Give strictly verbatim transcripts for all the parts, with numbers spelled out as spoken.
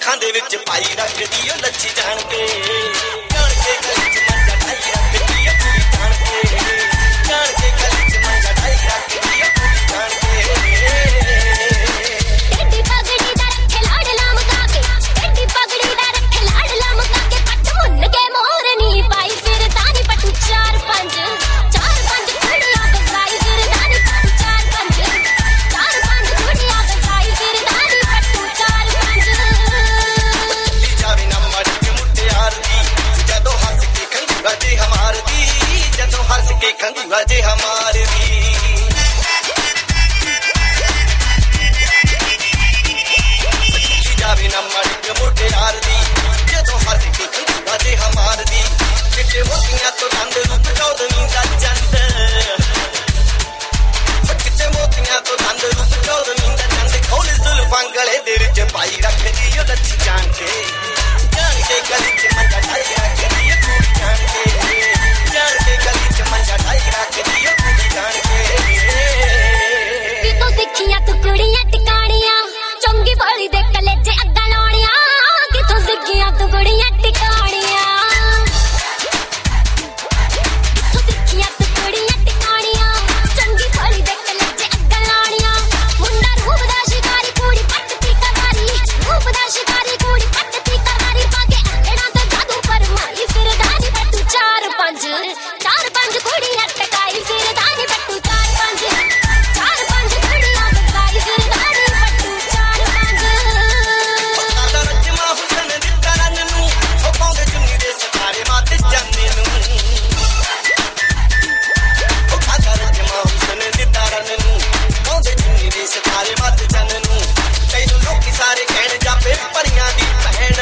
ਅੱਖਾਂ ਦੇ ਵਿੱਚ ਪਾਈ ਰੱਖਦੀ ਓ ਲੱਛੀ ਜਾਣ ਕੇ ਜਾਣ ਕੇ ਗਲੀ ਚ ਮੰਜਾ ਢਾਈ ਰੱਖਦੀ ਓ ਕੁੜੀ ਜਾਣ ਕੇ ਜਾਣ ਕੇ ਗਲੀ ਚ ਮੰਜਾ ਢਾਈ ਰੱਖਦੀ ਓ ਕੁੜੀ ਜਾਣ ਕੇ ਏਡੀ ਪਗੜੀ ਦਾ ਰੱਖੇ ਲਾੜਲਾ ਮੁਕਾ ਕੇ ਏਡੀ ਪਗੜੀ ਦਾ ਰੱਖੇ ਲਾੜਲਾ ਮੁਕਾ ਕੇ ਪੱਟ ਮੁੰਨ ਕੇ ਮੋਰਨੀ ਪਾਈ ਫਿਰ ਤਾਨੀ ਪੱਟੂ ਚਾਰ ਪੰਜ ਚਾਰ ਪੰਜ ਕੁੜੀਆਂ ਬਸਾਈ ਫਿਰ ਤਾਨੀ ਪੱਟੂ ਚਾਰ ਪੰਜ ਚਾਰ ਪੰਜ ਕੁੜੀਆਂ ਬਸਾਈ ਫਿਰ ਤਾਨੀ ਪੱਟੂ ਚਾਰ ਪੰਜ ਲੀ ਜਾਵੇ ਨਾ ਮੜ ਕੇ ਮੁਟਿਆਰ ਦੀ ਜਦੋਂ ਹੱਸ ਕੇ ਖੰਗੂਰਾ ਜੇ ਹਮਾਰ ਦੀ ਜਦੋਂ ਹੱਸ ਕੇ ਖੰਗੂਰਾ ਜੇ ਹਮਾਰ ਦੀ ਜਾਵੇ ਨਾ ਮੜ ਕੇ ਮੁਟਿਆਰ ਦੀ ਜਦੋਂ ਹੱਸ ਕੇ ਖੰਗੂਰਾ ਜੇ ਹਮਾਰ ਦੀ ਚਿੱਟੇ ਮੋਤੀਆਂ ਤੋਂ ਦੰਦ ਰੂਪ ਚੌਦਵੀਂ ਦਾ ਚੰਦ ਚਿੱਟੇ ਮੋਤੀਆਂ ਤੋਂ ਦੰਦ ਰੂਪ ਚੌਦਵੀਂ ਦਾ ਚੰਦ ਖੋਲੇ ਜ਼ੁਲਫਾਂ ਗਲੇ ਦੇ ਵਿੱਚ ਪਾਈ ਰੱਖਦੀ ਓ ਲੱਛੀ ਜਾਣ ਕੇ ਜਾਣ ਕੇ ਗਲੀ ਚ ਮੰਜਾ ਢਾਈ ਰੱਖਦੀ ਓ ਕੁੜੀ ਜਾਣ ਕੇ ਜਾਣ ਕੇ ਗਲੀ ਚ ਮੰਜਾ ਢਾਈ ਰੱਖਦੀ ਓ ਕੁੜੀ ਜਾਣ ਕੇ ਕਿਤੋਂ ਸਿੱਖੀਆਂ ਤੂੰ ਕੁੜੀਆਂ ਟਿਕਾਣੀਆਂ ਚੰਗੀ ਭਲੀ ਦੇ ਕਲੇਜੇ ਅੱਗਾ ਲਾਉਣੀਆਂ ਕਿਤੋਂ ਸਿੱਖੀਆਂ ਤੂੰ ਕੁੜੀਆਂ ਟਿਕਾਣੀਆਂ ਕਿਤੋਂ ਸਿੱਖੀਆਂ ਤੂੰ ਕੁੜੀਆਂ ਟਿਕਾਣੀਆਂ ਚੰਗੀ ਭਲੀ ਦੇ ਕਲੇਜੇ ਅੱਗਾ ਲਾਉਣੀਆਂ ਮੁੰਡਾ ਰੂਪ ਦਾ ਸ਼ਿਕਾਰੀ ਕੁੜੀ ਪੱਟਦੀ ਕਵਾਰੀ ਰੂਪ ਦਾ ਸ਼ਿਕਾਰੀ ਕੁੜੀ ਪੱਟਦੀ ਕਵਾਰੀ ਪਾ ਕੇ ਅੱਖਾਂ ਤੋਂ ਜਾਦੂ ਪਰਮਾਈ ਫਿਰ ਦਾਨੀ ਪੱਟੂ ਚਾਰ ਪੰਜ ਚਾਰ ਪੰਜ ਕੁੜੀਆਂ ਟਕਾਈ ਫਿਰ ਦਾਨੀ ਪੱਟੂ ਚਾਰ ਪੰਜ ਚਾਰ ਪੰਜ ਕੁੜੀਆਂ ਬਸਾਈ ਫਿਰ ਦਾਨੀ ਪੱਟੂ ਚਾਰ ਪੰਜ ਕਾਦਾ ਰਜਮਾ ਹੁਸਨ ਦਿੱਤਾ ਰੰਨ ਨੂੰ ਉਹ ਪਾਉਂਦੇ ਚੁੰਨੀ ਦੇ ਸਤਾਰੇ ਮਾਤੇ ਜਾਂਦੇ ਨੂੰ ਉਹ ਕਾਦਾ ਰਜਮਾ ਹੁਸਨ ਦਿੱਤਾ ਰੰਨ ਨੂੰ ਪਾਉਂਦੇ ਚੁੰਨੀ ਦੇ ਸਤਾਰੇ ਮਾਤੇ ਜਾਂਦੇ ਨੂੰ ਤੈਨੂੰ ਲੋਕੀ ਸਾਰੇ ਕਹਿਣ ਜਾਪੇ ਪਰੀਆਂ ਦੀ ਭੈਣ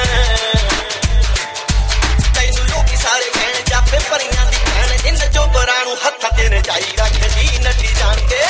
ਤੈਨੂੰ ਲੋਕੀ ਸਾਰੇ ਕਹਿਣ ਜਾਪੇ ਪਰੀਆਂ ਦੀ ਭੈਣ ਇੰਨ ਚੋਬਰਾਂ ਨੂੰ ਹੱਥਾਂ ਤੇ ਰਜਾਈ ਰੱਖਦੀ ਨੱਠੀ ਜਾਣ ਕੇ